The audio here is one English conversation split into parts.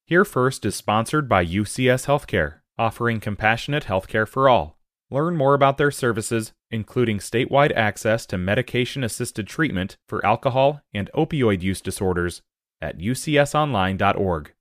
Here First is sponsored by UCS Healthcare, offering compassionate healthcare for all. Learn more about their services, including statewide access to medication-assisted treatment for alcohol and opioid use disorders, at ucsonline.org.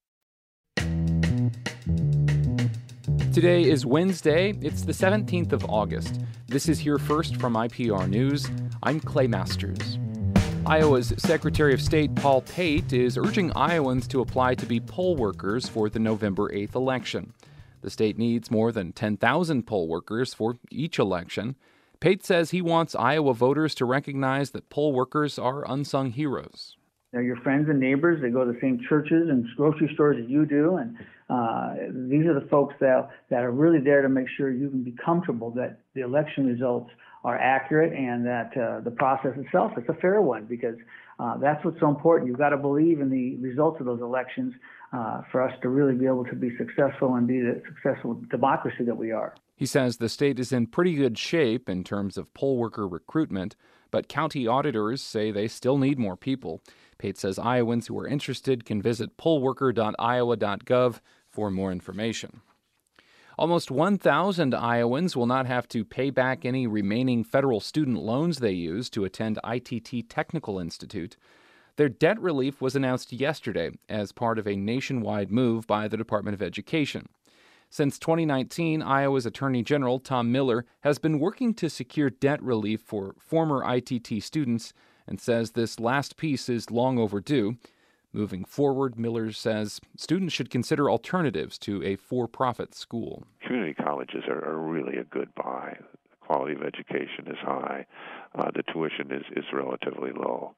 Today is Wednesday. It's the 17th of August. This is Here First from IPR News. I'm Clay Masters. Iowa's Secretary of State Paul Pate is urging Iowans to apply to be poll workers for the November 8th election. The state needs more than 10,000 poll workers for each election. Pate says he wants Iowa voters to recognize that poll workers are unsung heroes. They're your friends and neighbors. They go to the same churches and grocery stores as you do. And these are the folks that are really there to make sure you can be comfortable that the election results are accurate and that the process itself is a fair one, because that's what's so important. You've got to believe in the results of those elections for us to really be able to be successful and be the successful democracy that we are. He says the state is in pretty good shape in terms of poll worker recruitment, but county auditors say they still need more people. Pate says Iowans who are interested can visit pollworker.iowa.gov for more information. Almost 1,000 Iowans will not have to pay back any remaining federal student loans they used to attend ITT Technical Institute. Their debt relief was announced yesterday as part of a nationwide move by the Department of Education. Since 2019, Iowa's Attorney General Tom Miller has been working to secure debt relief for former ITT students and says this last piece is long overdue. Moving forward, Miller says students should consider alternatives to a for-profit school. Community colleges are really a good buy. The quality of education is high. The tuition is relatively low.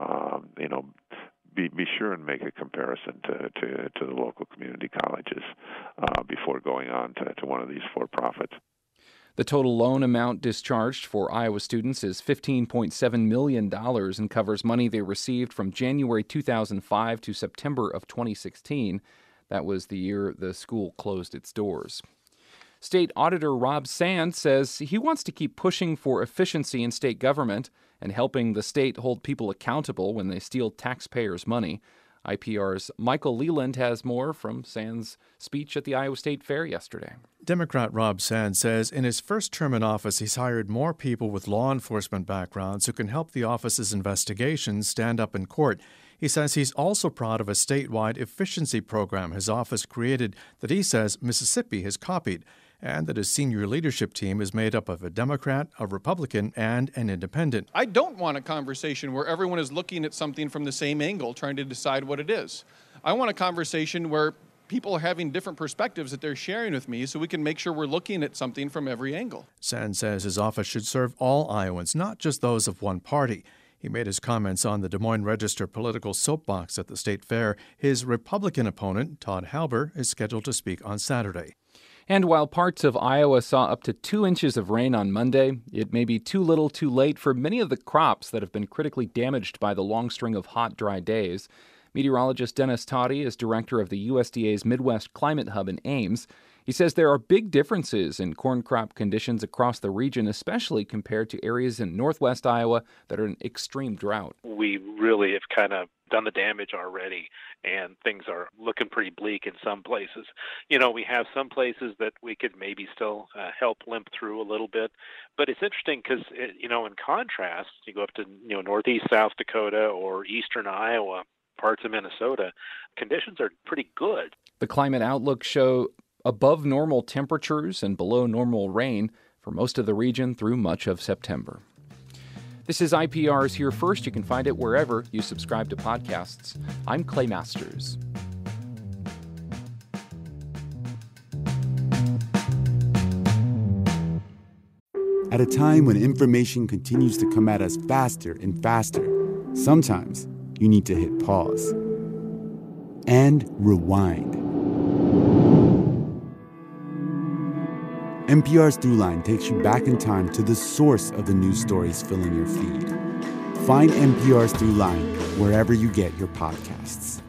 Be sure and make a comparison to the local community colleges before going on to one of these for-profits. The total loan amount discharged for Iowa students is $15.7 million and covers money they received from January 2005 to September of 2016. That was the year the school closed its doors. State Auditor Rob Sands says he wants to keep pushing for efficiency in state government and helping the state hold people accountable when they steal taxpayers' money. IPR's Michael Leland has more from Sands' speech at the Iowa State Fair yesterday. Democrat Rob Sands says in his first term in office, he's hired more people with law enforcement backgrounds who can help the office's investigations stand up in court. He says he's also proud of a statewide efficiency program his office created that he says Mississippi has copied, and that his senior leadership team is made up of a Democrat, a Republican, and an independent. I don't want a conversation where everyone is looking at something from the same angle, trying to decide what it is. I want a conversation where people are having different perspectives that they're sharing with me so we can make sure we're looking at something from every angle. Sands says his office should serve all Iowans, not just those of one party. He made his comments on the Des Moines Register political soapbox at the state fair. His Republican opponent, Todd Halber, is scheduled to speak on Saturday. And while parts of Iowa saw up to 2 inches of rain on Monday, it may be too little too late for many of the crops that have been critically damaged by the long string of hot, dry days. Meteorologist Dennis Toddy is director of the USDA's Midwest Climate Hub in Ames. He says there are big differences in corn crop conditions across the region, especially compared to areas in northwest Iowa that are in extreme drought. We really have kind of done the damage already, and things are looking pretty bleak in some places. We have some places that we could maybe still help limp through a little bit, but it's interesting because, in contrast, you go up to, northeast South Dakota or eastern Iowa, parts of Minnesota, conditions are pretty good. The climate outlook show above normal temperatures and below normal rain for most of the region through much of September. This is IPR's Here First. You can find it wherever you subscribe to podcasts. I'm Clay Masters. At a time when information continues to come at us faster and faster, sometimes you need to hit pause and rewind. NPR's Throughline takes you back in time to the source of the news stories filling your feed. Find NPR's Throughline wherever you get your podcasts.